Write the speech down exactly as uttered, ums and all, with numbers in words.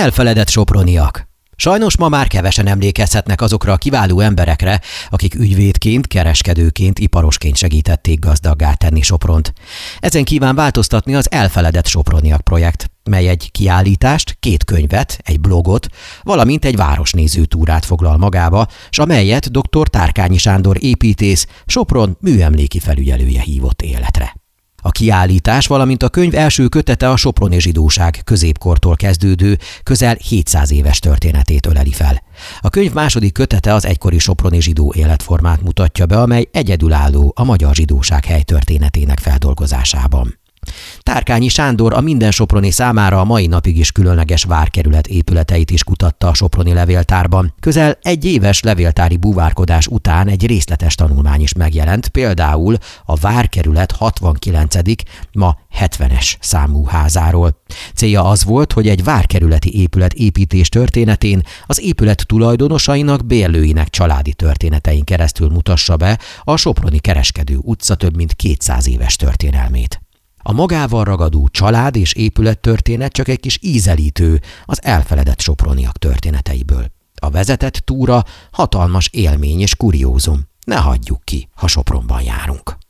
Elfeledett soproniak. Sajnos ma már kevesen emlékezhetnek azokra a kiváló emberekre, akik ügyvédként, kereskedőként, iparosként segítették gazdaggá tenni Sopront. Ezen kíván változtatni az Elfeledett Soproniak projekt, mely egy kiállítást, két könyvet, egy blogot, valamint egy városnéző túrát foglal magába, s amelyet dr. Tárkányi Sándor építész, Sopron műemléki felügyelője hívott életre. A kiállítás, valamint a könyv első kötete a soproni zsidóság középkortól kezdődő, közel hétszáz éves történetét öleli fel. A könyv második kötete az egykori soproni zsidó életformát mutatja be, amely egyedülálló a magyar zsidóság helytörténetének feldolgozásában. Tárkányi Sándor a minden soproni számára a mai napig is különleges várkerület épületeit is kutatta a soproni levéltárban. Közel egy éves levéltári búvárkodás után egy részletes tanulmány is megjelent, például a várkerület hatvankilencedik ma hetvenes számú házáról. Célja az volt, hogy egy várkerületi épület építés történetén az épület tulajdonosainak, bérlőinek családi történetein keresztül mutassa be a soproni kereskedő utca több mint kétszáz éves történelmét. A magával ragadó család és épülettörténet csak egy kis ízelítő az elfeledett soproniak történeteiből. A vezetett túra hatalmas élmény és kuriózum. Ne hagyjuk ki, ha Sopronban járunk.